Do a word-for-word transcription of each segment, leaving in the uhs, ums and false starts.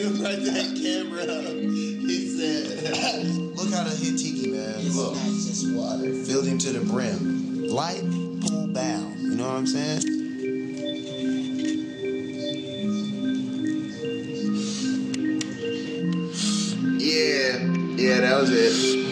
nigga brought that camera up. He said, look how to hit Tiki, man. It's Look. not just water. Filled him to the brim. Light, pool bound. You know what I'm saying? Yeah, yeah, that was it.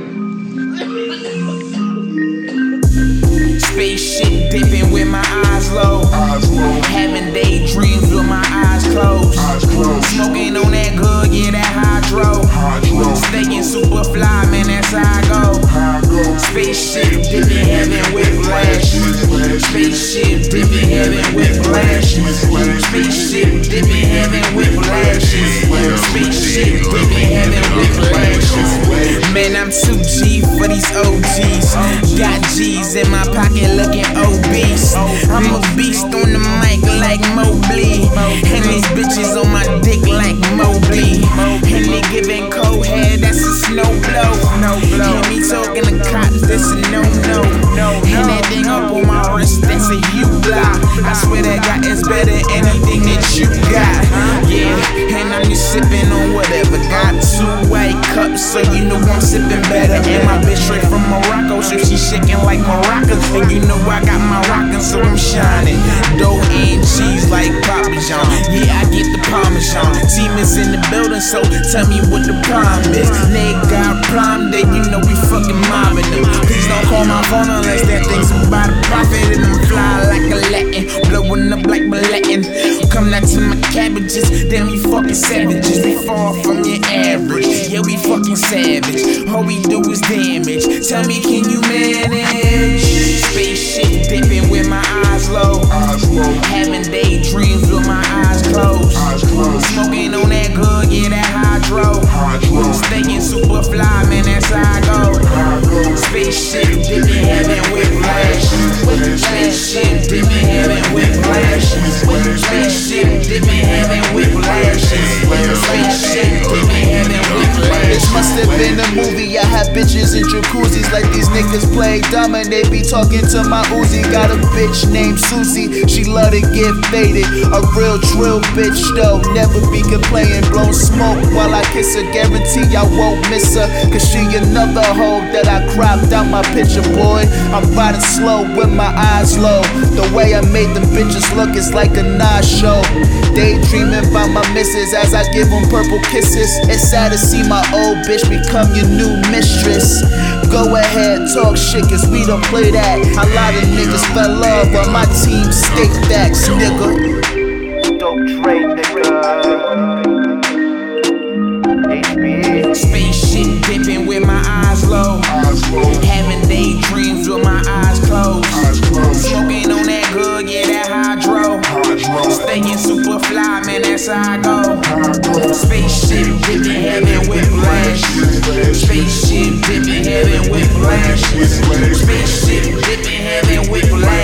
Spaceship dipping with my eyes low. Eyes low. Having daydreams with my eyes closed. Eyes closed. Smoking on that good, yeah, that hydro. Hydro. Staying super fly, man, that's how I go. How I go. Spaceship dipping heaven with flash. Spaceship dipping heaven with flash. Spaceship dipping heaven with flashes. Spaceship dipping heaven with flashes. Man, I'm too G for these O Gs. Got G's in my pocket looking obese. I'm a beast on the mic like Mobley. And these bitches on my dick like Mobley. And they giving cold head, that's a snow blow. Hear me talking to cops, that's a no-no. And that thing up on my wrist, that's a U-block. I swear that guy is better than anything that you got. Yeah, and I'm just sipping on whatever. Got two white cups, so you know I'm sipping better. And my bitch straight from Morocco, so she shaking like maracas. And you know I got my rockin', so I'm shining. Dough and cheese like Parmesan. Yeah, I get the Parmesan. Team is in the building, so tell me what the problem is. Nigga got problem, then you know we fucking mobbing them. Please don't call my phone unless that thing's about a profit. And I'm fly like a Latin, blowing up like Latin. Come back to my cabbages, damn you fucking savages. We far from your average, yeah we fucking savage. All we do is damage. Tell me, can you manage? Spaceship dipping with my eyes low. Eyes low. Having daydreams with my eyes closed. Eyes closed. Smoking on that good, yeah that hydro. Hydro. Staying super fly, man, that's how I go. How I go. Spaceship dipping heaven with flash. Spaceship dipping heaven with flash. Spaceship dipping heaven with flash. Spaceship dipping heaven with flash. This must have been a movie. I had bitches in jacuzzis like these niggas play dumb and they be talking to my Uzi. Got a bitch named Susie, she love to get faded. A real drill bitch though, never be complaining. Blow smoke while I kiss her, guarantee I won't miss her. Cause she another hoe that I cropped out my picture, boy. I'm riding slow with my eyes low. The way I made them bitches look is like a Nas show. Daydreaming about my missus as I give them purple kisses. It's sad to see my old bitch become your new mistress. Go ahead, talk shit, cause we don't play that. A lot of niggas fell off while my team stick backs, nigga. Dope Dre, nigga. H B A. Spaceship dipping with my eyes low. Eyes low. Having daydreams with my eyes closed. Eyes closed. Smoking on that good, yeah that hydro. Hydro. Staying super fly, man, that's how I go. How I go. Spaceship dipping heaven with flash. Spaceship dipping heaven with flash. Spaceship dipping heaven with flash.